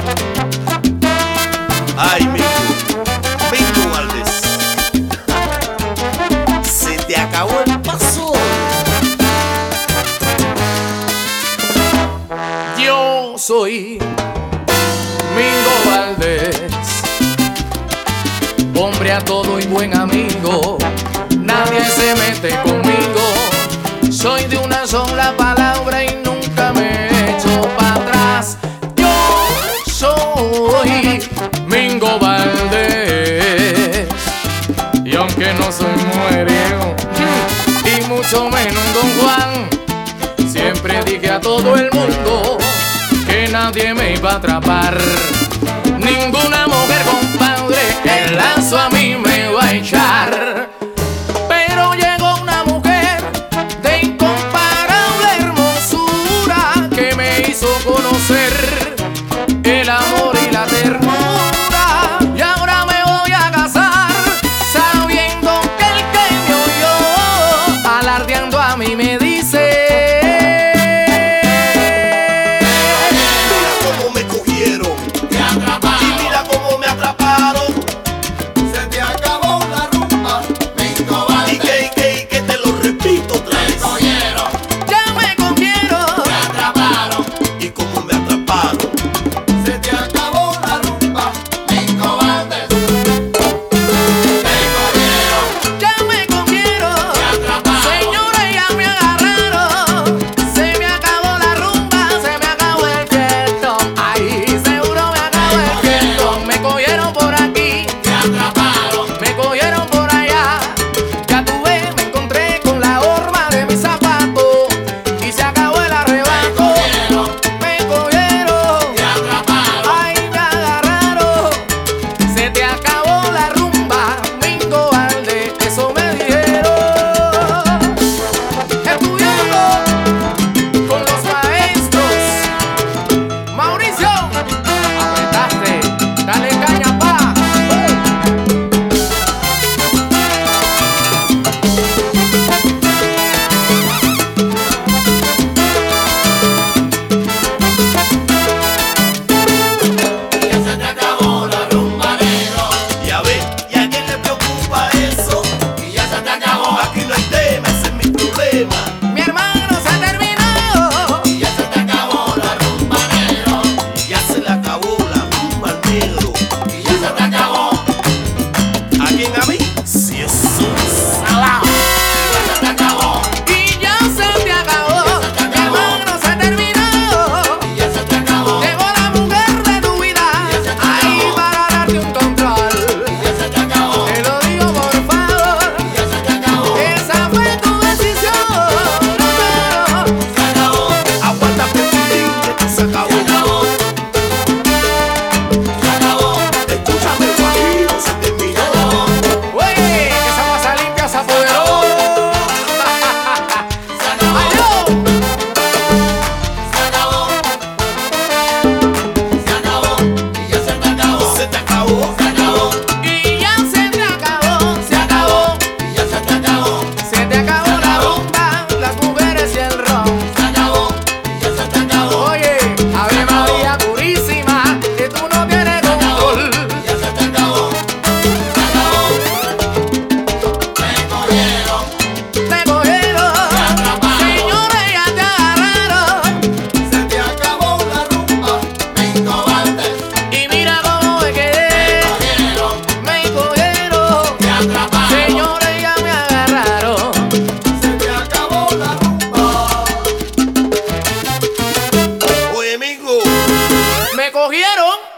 Ay, Mingo Valdés, se te acabó el paso. Yo soy Mingo Valdés, hombre a todo y buen amigo. Nadie se mete conmigo. Soy de una sola palabra y nunca me echo para atrás. Yo soy Mingo Valdés, y aunque no soy mujeriego y mucho menos un Don Juan, siempre dije a todo el mundo que nadie me iba a atrapar. Ninguna mujer, compadre, el lazo a mí me va a echar. Pero llegó una mujer de incomparable hermosura que me hizo conocer el amor y la ternura. Y ahora me voy a casar sabiendo que el que me oyó alardeando a mí me dice: Mira cómo me cogieron, Te atraparon, y mira cómo me atraparon. se te acabó la rumba, Mingo Y Valdés. que te lo repito otra Te vez. cogieron, ya me cogieron. te atraparon, Y cómo me atraparon. se te acabó la rumba, Mingo Valdés. Te cogieron, Ya me cogieron, te atraparon, señores, ya me agarraron. Se me acabó la rumba, se me acabó el fiestón. Ay, seguro me acabó el fiestón. Me cogieron por aquí, te atraparon, me cogieron por allá. Ya tuve, me encontré con la horma de mi zapato y se acabó el arrebato. Me cogieron, te atraparon, ay, me agarraron. Se te acabó la rumba, Mingo Valdés, eso me dijeron. Estudiando con los maestros. Mauricio, apretaste, dale caña, pa. ya se te acabó la rumba, negro, Ya ve, ¿y a quién le preocupa eso? y ya se te acabó, Aquí no hay tema, ese es mi problema. Mi hermano se terminó. y ya se te acabó la rumba, negro, Ya se le acabó la rumba al negro. y ya se te acabó, ¿A quién, a mí? Si es un salado. ya se te acabó, Y ya se te acabó. Mi hermano se terminó. y ya se te acabó, Llegó la mujer de tu vida ahí para darte un control. y ya se te acabó, Te lo digo por favor, y ya se te acabó, esa fue tu decisión. se acabó, Aguántate tu que esto se acabó. se acabó, se acabó, Escúchame, guajiro, se terminó. Oye, esa masa limpia se apoderó. se acabó, ¡Adiós! se acabó, se acabó, y ya se te acabó, Se te acabó. se acabó, Y ya se te acabó, se acabó. y ya se te acabó, Se te acabó la rumba, las mujeres y el ron. se acabó, y ya se te acabó, Oye, Ave María purísima, que tú no tienes control. y ya se te acabó, se acabó, me cogieron, Te cogieron, señores, ya te agarraron. se te acabó la rumba, Mingo Valdés, Y mira cómo me quedé, cogieron, me cogieron. te atraparon, Señores, ya me agarraron. se te acabó la rumba. Oye, amigo. Me cogieron.